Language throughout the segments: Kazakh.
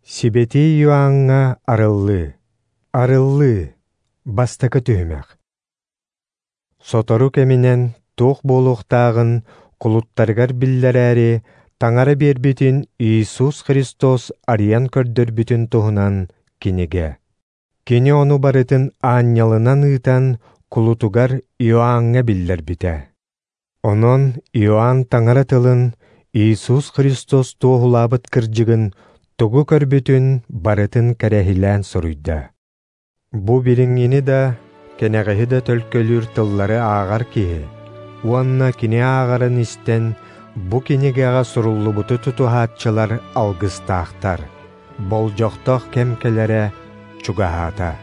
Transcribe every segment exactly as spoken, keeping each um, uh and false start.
Сибетей юаңа арылlı, арылlı, бастакы түймәк. Сотору кеминен тух болуқтағын кулуттаргар билләрәри таңары бербитин Иисус Христос ариян көрдөрбүтүн туһунан кинеге. Кини ону барытын ааннялынан ыытан кулутугар Иоанга биллербите. Онон Иоанн таңара тылын Иисус Христос туохулабыт кырдьыгын тугу көрбүтүн барытын кәрәһилән соруйда. Бу бириңини да кенеғиһи да төлкөлүр тыллары ағар киһи. Уанна кини ағарын истен бу кинегеға суруллубуту тутуһаатчылар алгыстаахтар. Болжоқтоқ кемкелері чугаһаата.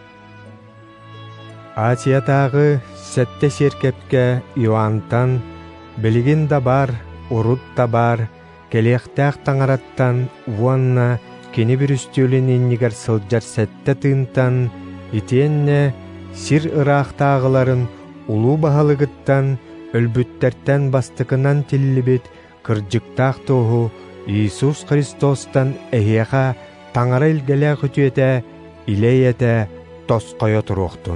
Атиятағы сәтте серкепке Иоаннтан билигин да бар, урут да бар, келехтәк таңараттан уанна кини бір үстүлін иннигер сылжар сәтте тыынтан итиенне сир ырақтағыларын улу бағалығыттан өлбүттәртен бастықынан тиллибит кыржыктақ тоғу Иисус Христостан эхеха таңара илгеле күтүете илейете тосқойо туруқтун.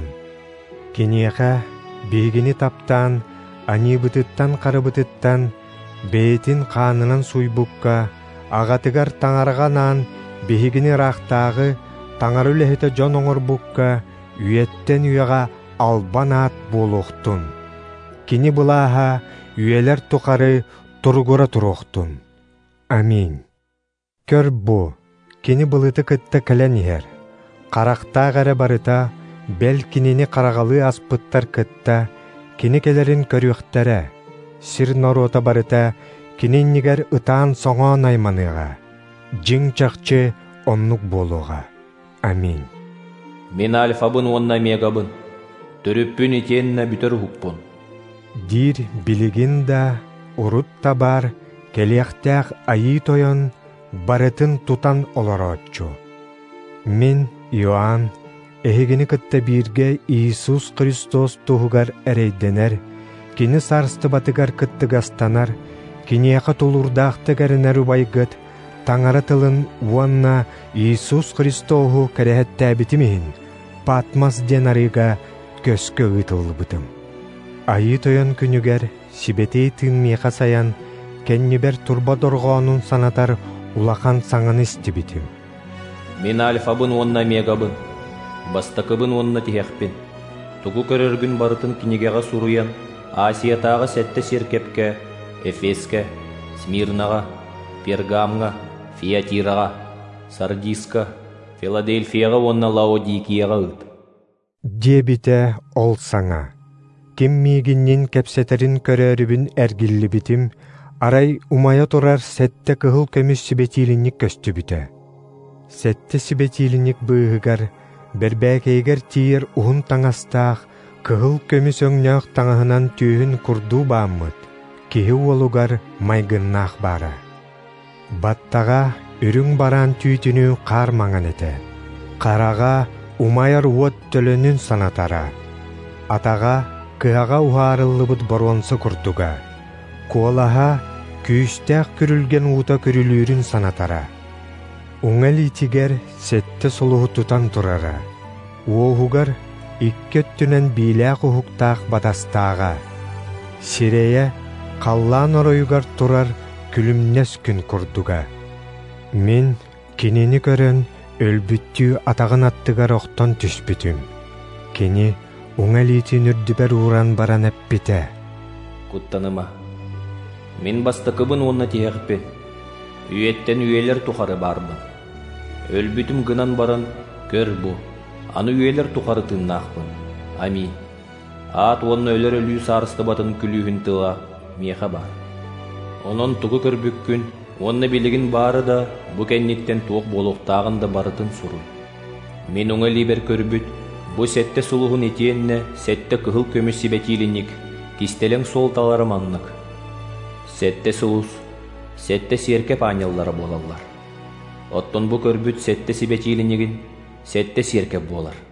Кинеха бейгini таптан, анибытыттан қарыбытыттан, бейтин қанынан суйбукка, ағатыгар таңарғанан, бейгini рақтағы, таңар үлехеті жон оңырбукка, үйеттен үйеға албан ат болуқтун. Кини бұлаға үйелер тұқары тұрғыра тұруқтун. Амин. Көр бұ, кини бұлыты кытты кілен ер. Қарақтағары барыта, бәл кинини қарағалы аспыттар кытта, кини келерін көріқтәрі. Сир норота барыта, кининнигер ытаан соңон айманыға. Жың чақчы оннук болуға. Амин. Мен альфабын онна мегабын, төрүппүн итенна бүтөр хуппун. Дир билигин да, урут та бар, келехтәк айы тойон, барытын тутан олоротчу. Мен, Иоанн, эхигини кытта бирге Иисус Христос туһугар эрейденер, кини сарсты батыгар кыттыгастанар, кини яқа тулурдақтыгарынар убайгыт, таңара тылын уанна Иисус Христоху кәрәһәттәбитимин, Патмас денарыга көскө ыйтылбытым. Айы тойон күнүгер, сибетей тын меха саян, кеннибер турба дорғонун санатар улахан саңын истибитим. Мен альфабын онна мегабын, бастакыбын онна тихәкпин. Тугу көрөргүн барытын кинегеға суруян, Асиятағы сәтті серкепке, Эфеске, Смирнаға, Пергамға, Фиатираға, Сардиска, Филадельфияға онна Лаодикияға ылт. Дебите ол саңа. Ким мигиннин кепсетерин көрөрүбүн әргиллі битим, арай умая турар сәтті кығыл көміс сибетилинник көстү біте. Сәтті сибетилинник бұғығар, бербәкейгер тиер уһун таңастақ, кығыл көміс өңнөк таңahынан түйін курду бааммыт, кихи олугар майгыннақ бара. Баттаға үрің баран түйтінü қар маңан ете. Қараға умайар уот төлөнүн санатара. Атаға кыаға ухарыллыбыт боронсы курдуга. Куолаға күйістәк күрілген ута күрілүүрін санатара. Уңал итигер сетте солуғу тутан турара. Уоғугар иккөттүнен бийләк ухуктаақ батастаға. Сирея қаллан оройугар турар күлімнес күн курдуга. Мен кинини көрін өлбүттүү атағын аттыгар оқтон түспүтүм. Кини уңал итин үрдүбер уран баран эппите. Куттаныма. Мен бастакыбын онна тиэкпин. Үйеттен үйелер тухары барбын. Өлбүтүм гынан баран көр бу. Аны үйелер тухары тыннақпын. Амин. Ат онна өлер өлүү сарысты батын күлүүхін тыла меха бар. Онон тугу көрбүккүн, онна билигин бары да бу кенниттен туох болуқтағын да барытын суру. Мен оңа либер көрбүт, бу сетте сулуғын етиенне сетте кыхыл көміс сибетилинник, кистелең сол таларым аннык. Сетте сулус, сетте серкеп аняллары болалар. Оттон бу көрбүт сетте сибетилиннигин, сетте серкеп болар.